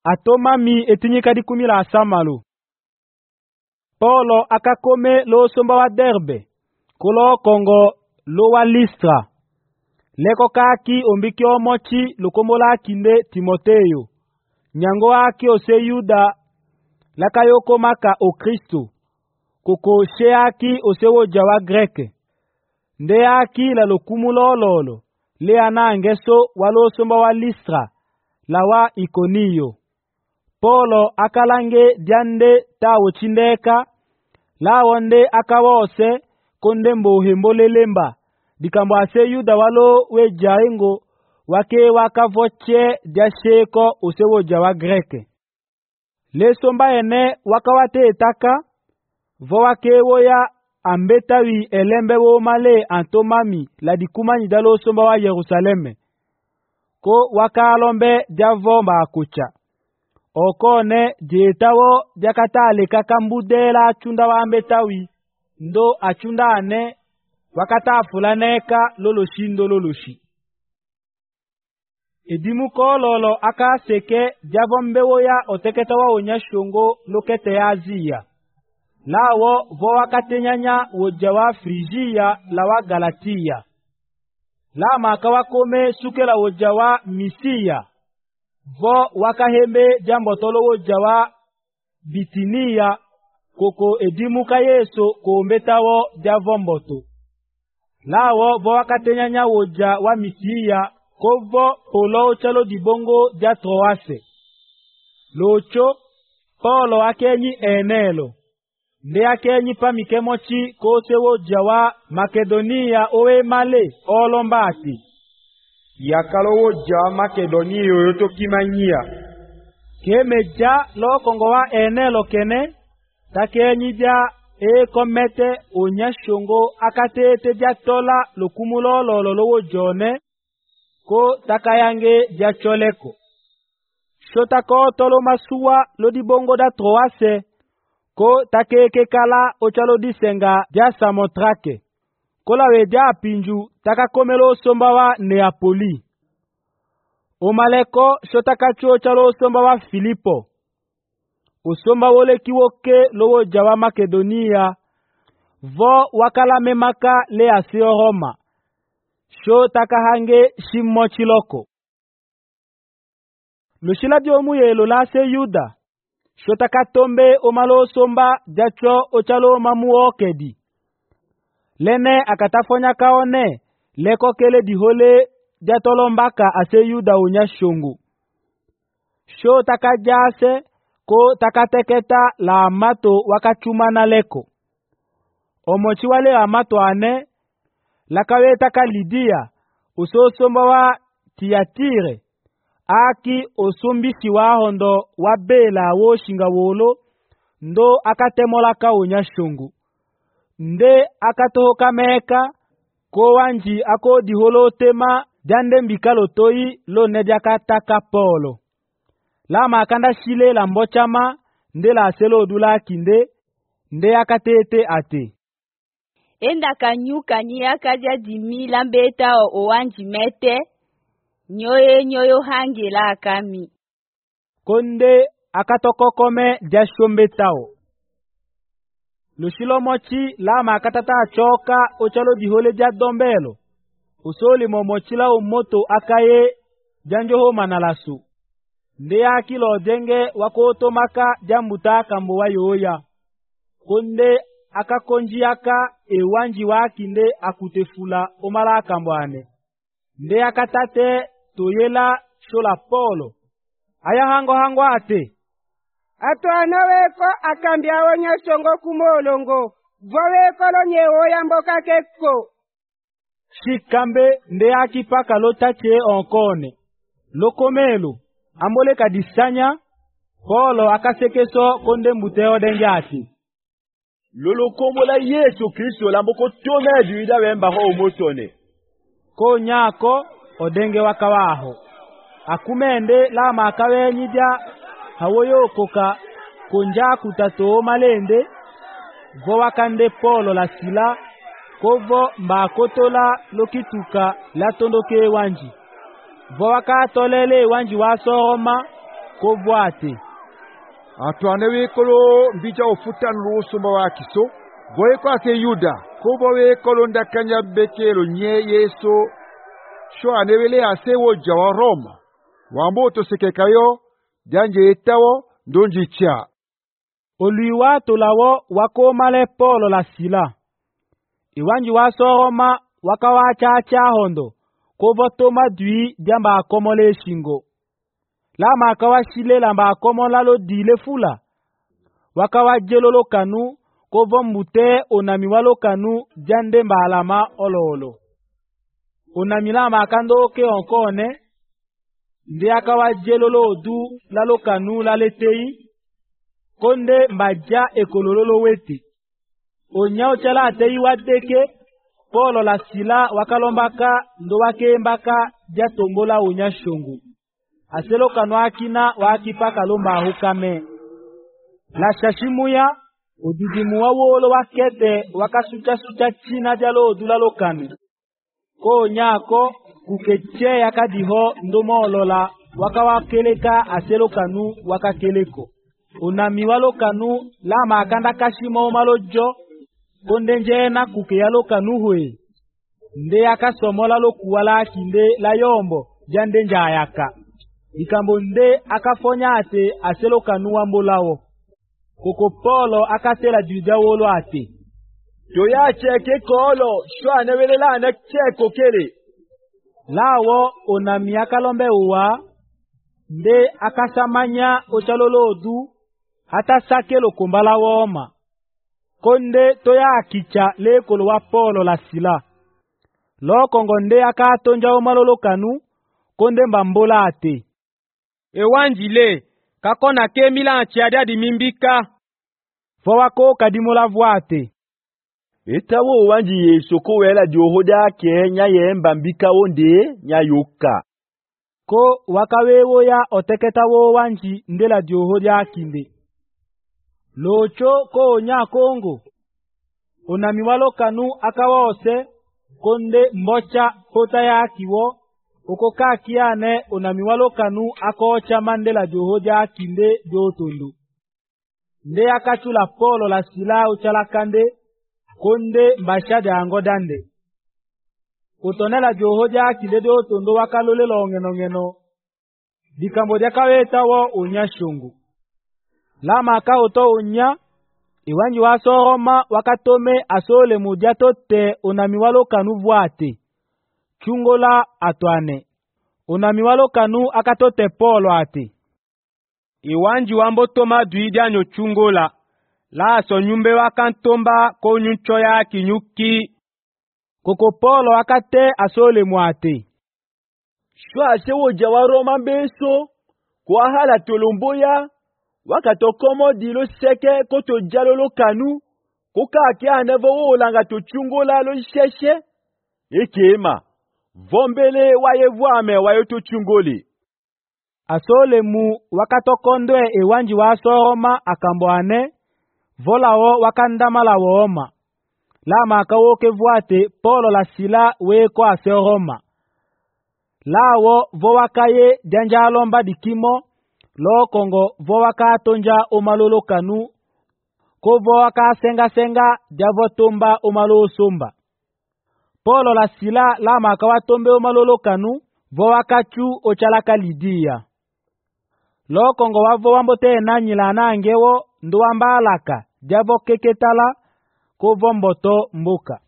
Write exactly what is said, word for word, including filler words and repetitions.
atomami etinyika dikumi la asamalo. Paulo akakome lo somba wa Derbe, kulo kongo lo wa Listra. Leko kaki ombiki omochi lukomola kinde Timoteyo. Nyango aki ose Yuda lakayoko maka o Kristo. Koko she aki ose woja wa Greke. Nde aki la lokumulo lolo. Le anangeso walo somba wa Listra la wa Ikoniyo. Paulo akalange diande tawo chindeka la wonde akawose konde mbohembo lelemba dikambo ase Yuda walo we jaingo wake wakavoche diasheko usewo jawa Greke. Le somba ene wakawate etaka vo wake woya ambetawi elembe wo male antomami la dikumani dalo somba wa Yerusaleme ko wakalombe diavomba akucha. Okone dietawo diakatale kakambudela achunda wa ambetawi ndo achunda ane wakata fulaneka loloshindo loloshi. Edimu kololo aka seke diavombewo ya oteketa wa onyashongo lokete ya Azia. Lawo vo wakatenyanya wojawa Frigia la wa Galatia. La maka wakome sukela wojawa Misia. Vo wakahembe jambotolo wojawa Bitinia koko edimu ka Yesu kuombetawo diavomboto. Lawo vo wakatenyanya woja wa Misia kovo polo chalo dibongo dia Troase. Locho Paulo akenyi enelo. Nde akenyi pamikemochi kose woja wa Makedonia owe male olombati. Yakalo woja Makedonia yoto kimanyia. Kemeja lo kongo wa enelo kene takenyi dia e komete onyashongo akatete dia tola lokumulo lolo lo jone ko takayange dia choleko. Shota ko tolo masuwa lo dibongo da Troase ko takeke kala ochalo disenga dia Samotrake. Kola we dia apinju takakomelo somba wa Neapoli. Omaleko shota kacho chalo somba wa Filipo. Usomba wole kiwoke lowo jawa Makedonia vo wakala memaka le asio Roma. Sho takahange shimochiloko. Lushila diomu yelo la se Yuda. Sho takatombe omalo somba jacho ochalo mamu okedi. Lene akatafonya kaone leko kele dihole jatolombaka ase Yuda unya shungu. Sho takajase ko takateketa la amato wakachumana leko. Omochi wale amato ane lakawe taka Lidia usosomba wa Tiatire aki osumbishi wa hondo wa bela wo shinga wolo ndo akatemola ka unyashungu. Nde akatohoka meka ko wanji ako diholo tema jande mbikalo toi lo nediakataka Paulo. Lama akanda shile la mbochama nde la selo dula kinde nde akatete ate. Enda kanyuka ni akaja dimi lambeta o owanji mete nyoye nyoyo hangi la kami. Konde akatokokome jashombetao. Lushilo mochi lama akatata achoka ochalo dihole jadombelo. Usoli momochila umoto akaye janjoho manalasu. Nde akilo denge wakoto maka jambuta kambo wa yoya. Konde akakonji aka ewanji wakinde akutefula omala kambwane. Nde akatate toyela shola Paulo. Aya hango hango ate. Ato anaweko akambia wonya shongo kumolongo. Voweko lo nyewoya mboka keko. Shikambe nde akipaka lo tache onkone. Lokomelo. Ambole kadisanya, Paulo akasekeso konde mbuteo denjati. Lolo kombo la Yesu Kristo la mboko tome duida wemba ho umotone. Ko nyako odenge wakawaho. Akumende la makawe nyija hawoyo koka konja kutato malende. Vo wakande Paulo la sila kovo mbakotola lokituka la tondoke wanji. Vo wakatolele wanji wa Roma kovwate. Atwane wekolo mbija ofutana lusumba wa kiso. Boyeko ake Yuda. Kubo wekolo ndakanya bekelo nye Yesu. Sho anewele ase woja wa Roma. Wamboto sekekayo. Janje etawo ndonji cha. Oluiwa tolawo wakomale Polo la Sila. Iwanji wa Soroma wakawacha acha hondo. Kovo toma dui diamba akomole shingo. Lama akawa shile lamba akomola lo dile fula. Wakawa jelolo kanu. Kovo mbute onami walo kanu jande mba alama olo olo. Onami lama akando ke onkone. Ndi akawa jelolo odu lalo kanu laletei. Konde mbaja ekolololo weti. Onya ochala atei wadeke. Polo la Sila wakalombaka ndo wakembaka jatombola onya shongu. Aselo kanu akina wakipaka lomba ahukame. La shashimuya odidimu wawolo wakete wakasucha sucha china jalo odulalo kanu. Ko nyako kukeche yakadiho ndomo olola wakawakeleka aselo kanu wakakeleko. Unami walo kanu lama akanda kashimo malojo. Konde njena kuke yalo kanu hwe. Nde yaka somola lo kuwala kinde la yombo jande njayaka. Ikambo nde akafonya ate aselo kanu wambolawo. Koko Polo akatela juda wolo ate. Toya cheke kolo shwa newelela ane cheko kele. Lawo onami akalombe uwa. Nde akasamanya ochalolo odu. Hata sakelo kumbala woma. Konde toya akicha lekolo wa Polo la Sila. Lokongo nde akatonja omalolo kanu. Konde mbambola ate. Ewanjile, kakona kemila anchiadia di mimbika. Fowako kadimola vuate. Etawo wanji yesoko wela diohoda ke nya yemba mbika wonde nya yoka. Ko wakawewo ya oteketa wo wanji ndela diohoda kinde. Locho ko nya kongo. Onami walo kanu akawose. Konde mbocha pota ya kiwo. Oko kakiane onami walo kanu akocha mandela johoja kinde jotondo. Nde akachula Polo la Sila uchala kande. Konde mbashade angodande. Utonela johoja kinde jotondo wakalole longeno ngeno. Dikambo diakaweta wo unya shungu. Lama akaoto unya. Iwanji wa Soroma wakatome asole mujato te onami walo kanu vuate. Chungola atwane. Onami walo kanu akatote Polo ate. Iwanji wambo toma duidia nyo chungola. La so nyumbe wakantomba ko nyuncho ya kinyuki. Koko Polo akate asole muate. Shwa sewo jawa Roma beso. Kwa hala tolomboya. Wakatokomo dilo seke koto jalolo kanu. Koka ake anevo wo langa to chungola lo sheshe. Ekema. Vombele wayevuame wayoto chungoli. Asole mu wakatokondwe ewanji wa Soroma akamboane. Volao wakandamala wooma. Lama akawoke vuate Polo la Sila weko ase Roma. Lawo vo wakaye janjalomba dikimo. Lo kongo vo wakatonja omalolo kanu. Ko vo waka senga senga javo tomba omalo somba. Polo la Sila lama akawatombe omalolo kanu. Vo wakachu ochalaka Lidia. Lo kongo wavo wambote nanyila nangewo nduwamba alaka. Javo keketala ko vomboto mbuka.